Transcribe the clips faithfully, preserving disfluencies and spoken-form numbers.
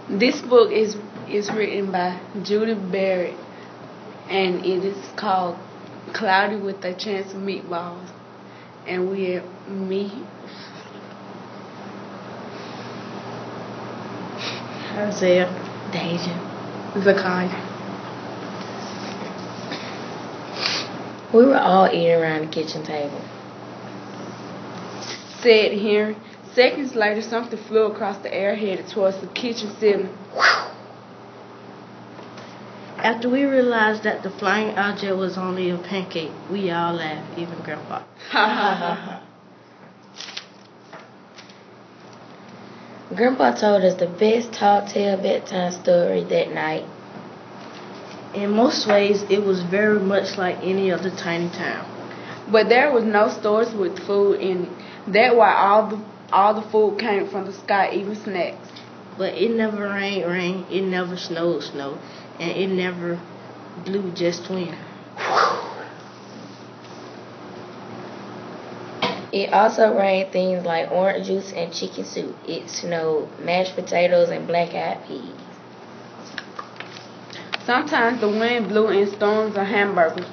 This book is is written by Judy Barrett, and it is called Cloudy with a Chance of Meatballs. And we have me, Isaiah. Deja. Zakai. We were all eating around the kitchen table. Said Henry. Seconds later, something flew across the air headed towards the kitchen ceiling. After we realized that the flying object was only a pancake, we all laughed, even Grandpa. Ha ha ha ha. Grandpa told us the best tall tale bedtime story that night. In most ways, it was very much like any other tiny town. But there was no stores with food in it. That's why all the all the food came from the sky, even snacks. But it never rained rain, it never snowed snow, and it never blew just wind. It also rained things like orange juice and chicken soup. It snowed mashed potatoes and black-eyed peas. Sometimes the wind blew in storms of hamburgers.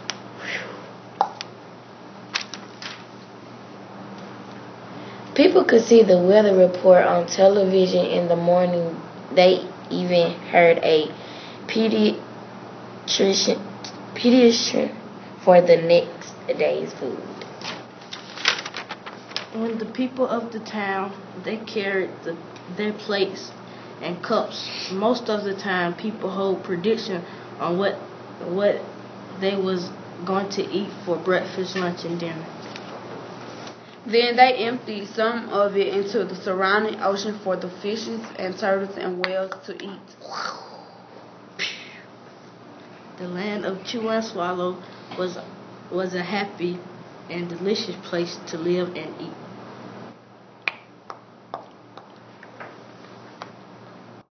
People could see the weather report on television in the morning. They even heard a pediatrician, pediatrician for the next day's food. When the people of the town, they carried the, their plates and cups, most of the time people hold prediction on what what they was going to eat for breakfast, lunch, and dinner. Then they emptied some of it into the surrounding ocean for the fishes and turtles and whales to eat. The land of Chew and Swallow was was a happy and delicious place to live and eat.